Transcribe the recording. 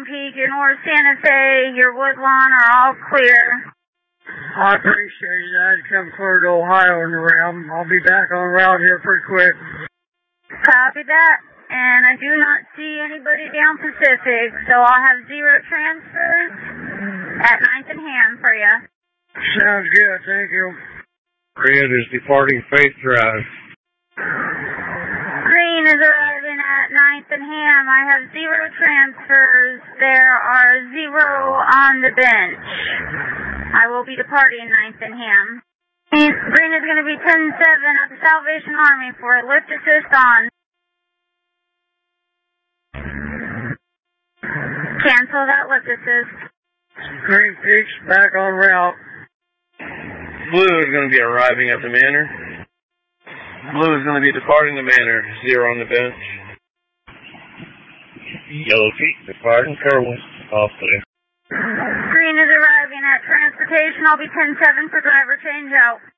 Peak, your North Santa Fe, your Woodlawn are all clear. I appreciate that. Come clear to Ohio and around. I'll be back on route here pretty quick. Copy that. And I do not see anybody down Pacific, so I'll have 0 transfers at 9th and Ham for you. Sounds good, thank you. Red is departing Faith Drive. Green is arriving at 9th and Ham. I have 0 transfers. There are 0 on the bench. I will be departing 9th and Ham. Green is going to be 10-7 at the Salvation Army for a lift assist on. Cancel that lift assist. Green Peak's back on route. Blue is going to be arriving at the Manor. Blue is going to be departing the Manor. 0 on the bench. Yellow Peak departing Kerwin. All clear. Green is arriving at transportation. I'll be 10-7 for driver change out.